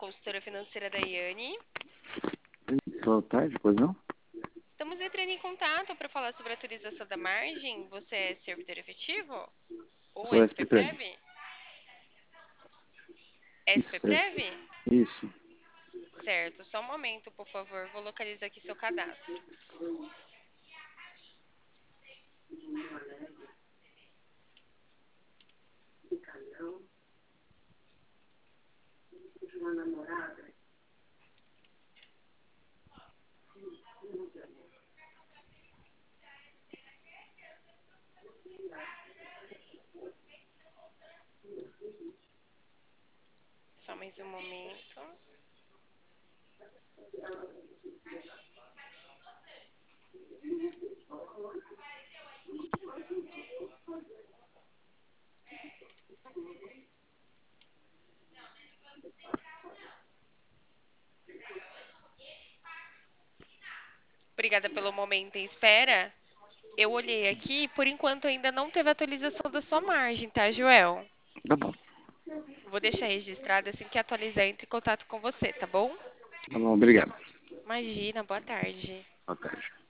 consultora financeira da Iane. Boa tarde, pois não? Estamos entrando em contato para falar sobre a atualização da margem. Você é servidor efetivo? Ou Sou SPPrev. SPPrev? Isso, SPPrev? isso. Certo, só um momento, por favor. Vou localizar aqui seu cadastro. Só mais um momento. Obrigada pelo momento em espera. Eu olhei aqui, por enquanto ainda não teve atualização da sua margem, tá, Joel? Tá bom. Vou deixar registrado assim que atualizar, entre em contato com você, tá bom? Tá bom, obrigado. Imagina, boa tarde. Boa tarde.